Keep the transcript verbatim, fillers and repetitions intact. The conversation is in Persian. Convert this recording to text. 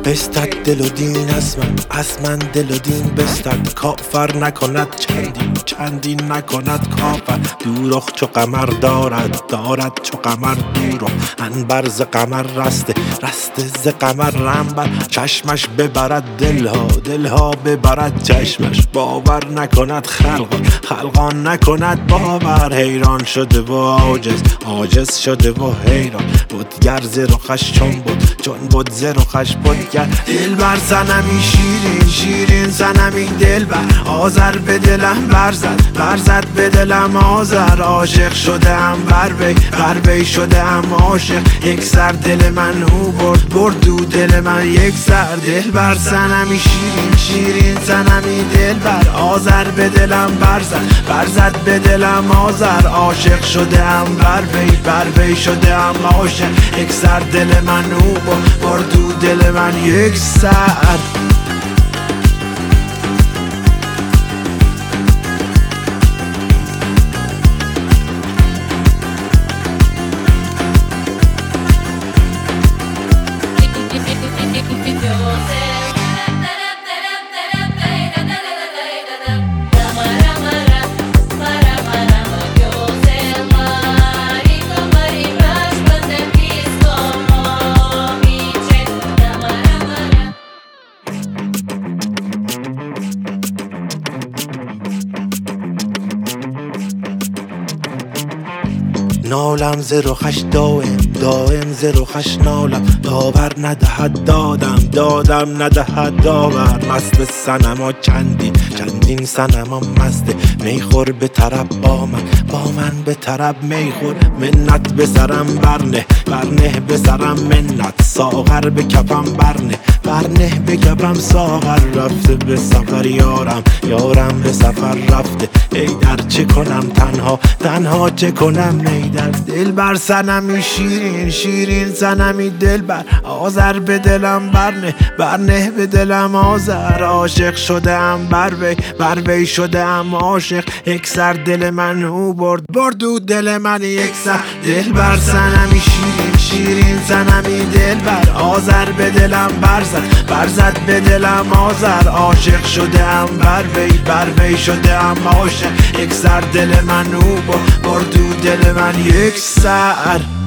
بستد دل و دین از من، از من دل و دین بستد. کافر نکند چندین، چندین نکند کافر. دوروخ چو قمر دارد، دارد چو قمر دوروخ. انبر ز قمر رسته، رسته ز قمر رنبر. چشمش ببرد دلها، دلها ببرد چشمش. باور نکند خلقان، خلقان نکند باور. حیران شده و عاجز، عاجز شده و حیران. بتگر ز رخش چون بود، چون بود ز رخش بتگر. دلبر صنمی شیرین، شیرین صنمی دلبر. آذر به دلم برزد، برزد به دلم آذر. عاشق شده ام بر وی، بر وی شده ام عاشق. یک سر دل من او برد، برد او دل من یک سر. دلبر صنمی شیرین، شیرین صنمی دلبر. آذر به دلم برزد، برزد به دلم آذر. عاشق شده ام بر وی، بر وی شده ام عاشق. یک سر دل من او برد، برد او دل من یک سر. نالم ز رخش دائم، دائم ز رخش نالم. داور ندهد دادم، دادم ندهد داور. مست صنما چندین، چندین صنما مسته. میخور به طرب با من، با من به طرب میخور. منت به سرم برنه، برنه به سرم منت. ساغر به کفم برنه، برنه به کفم ساغر. رفته به سفر یارم، یارم به سفر رفته. ای در چه کنم تنها، تنها چه کنم ای در. دلبر صنمی شیرین، شیرین صنمی دلبر. آذر به دلم برنه، برنه به دلم آذر. عاشق شده ام بر وی، بر وی شده ام عاشق. یک سر دل من او برد، برد او دل من یک سر. دلبر صنمی شیرین، شیرین صنمی دلبر. آذر به دلم برزد، برزد به دلم آذر. عاشق شده ام بر وی، بر وی شده ام عاشق. یک سر دل من او برد، برد او دل من یک سر.